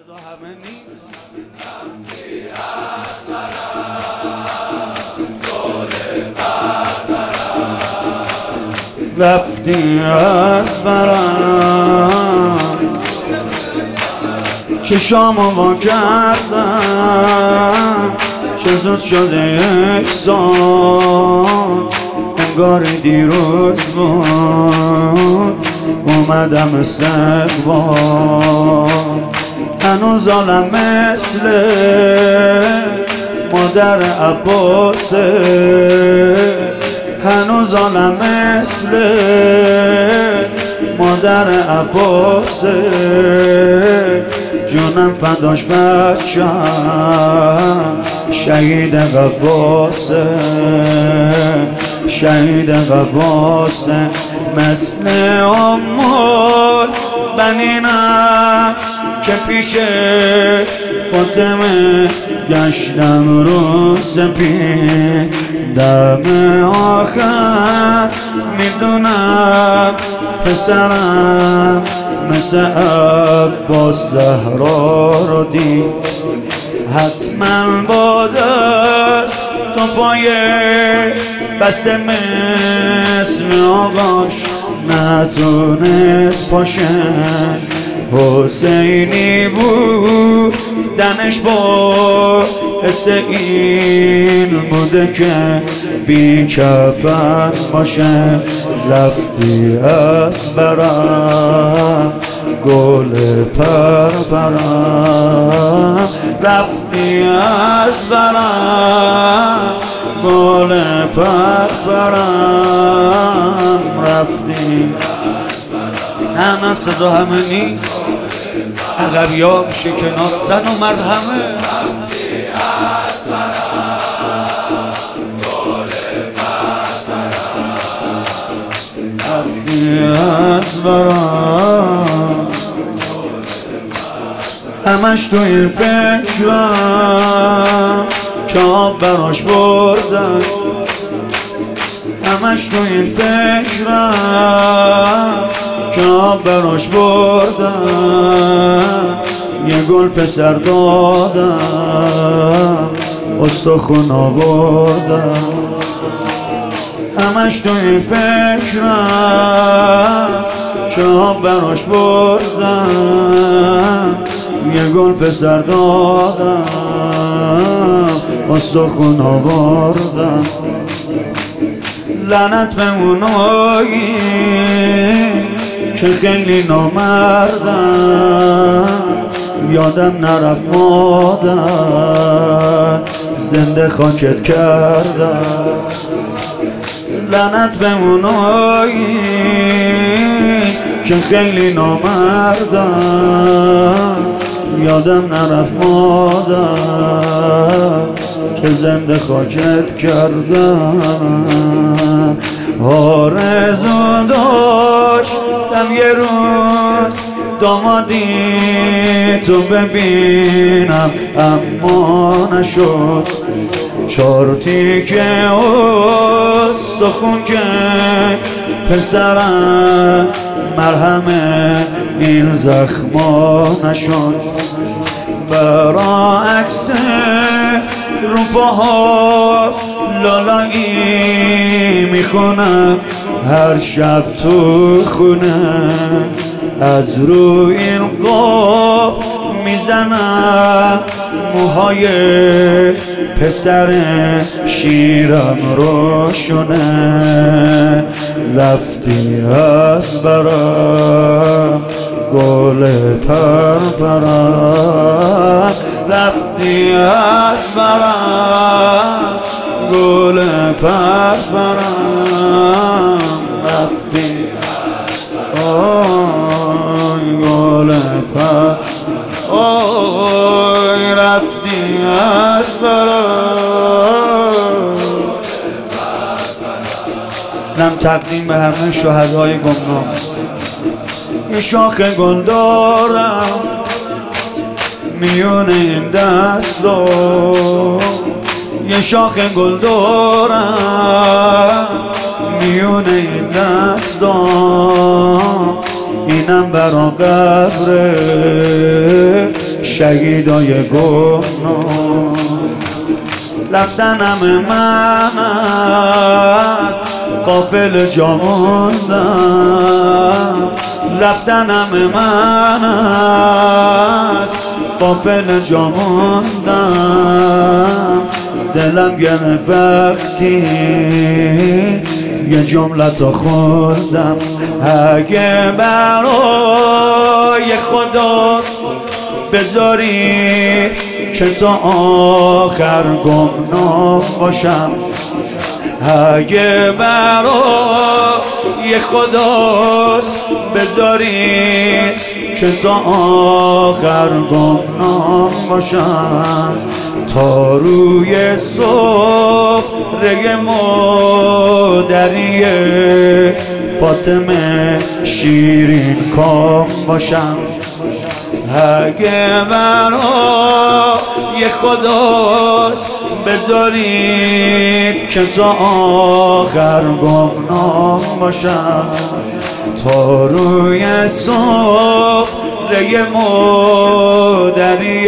صدا همه نیست. رفتی از برم چشامو وا کردم، چه زود شده یک سال، انگار دیروز بود اومدم استقبال. هنوز حالم مثل مادر عباسه، هنوز حالم مثل مادر عباسه، جونم فداش بچم شهید قواسه، شهید قواسه. مثل امول بنینم که پیش فاطمه گشتم رو سپید، دم آخر میدونم پسرم مثل عباس زهرا رو دید. حتما با دست تا پای بسته مثل آقاش نتونست پاشه، حسینی بود دنش با حس این بوده که بی کفن باشه. رفتی از برم گل پرپرم، رفتی از برم گل پرپرم، رفتی. نه صدا همه نیست، عقبی ها میشه کنار، زن و مرد همه. رفتی از برم همش تو این فکرم که آب براش بردن، همش تو این فکرم که آب براش بردن. یه گل پسر دادم استخون آوردم، همش تو این فکرم که آب براش بردن. یه گل پسر دادم استخون آوردم. لعنت به اونایی که خیلی نامردن، یادم نرفت مادر زنده خاکت کردن. لعنت به اونایی که خیلی نامردن، یادم نرفت مادر که زنده خاکت کردن. آرزو داشتم یه روز دامادی تو ببینم، اما نشد. چارتی که استخون که پسرم مرهم این زخما نشد. برعکس روپاها لالایی میخونم هر شب تو خونه، از روی این قاب میزنم موهای پسر شیرم روشونه. رفتی از برم گل پرپرم، رفتی از برم گل پرپرم، رفتی آی گل پر، آی رفتی از برم. نم تقدیم به همه شهدای گمنام. یه شاخ گل دارم میون این دستا، یه شاخ گل دارم میون این دستا، اینم برا قبر شهیدای گمنام. رفتنم من از قافل جا موندم، رفتنم من از قافل جا موندم. دلم گرفت وقتی یه جملتا خوردم، اگه برای خداست بذارید که تا آخر گمنام باشم، اگه برای خداست بذارید که تا آخر گمنام باشم. تا روی سفره مادری فاطمه شیرین کام باشم، اگه برای خداست بذارید که تا آخر گمنام باشم. تا روی سفره مادری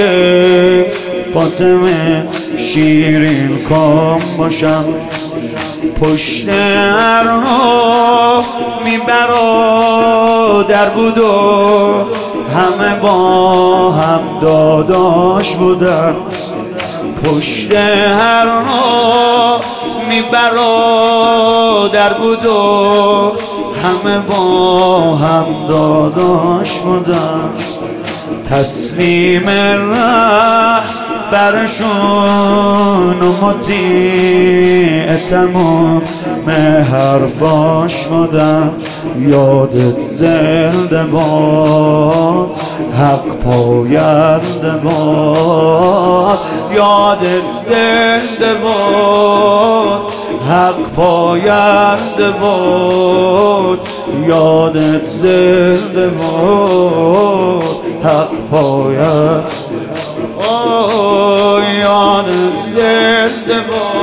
فاطمه شیرین کام باشم. پشت هر می برادر بود و همه با هم داداش بودن، پشت هر می برادر بود و همه با هم داداش بودن. تسلیم برشون و مطیع تمام حرفاش بودم. یادت زنده باد، حق پاینده باد، یادت زنده باد، حق پاینده باد، یادت زنده باد، حق پاینده باد، یادت زنده باد.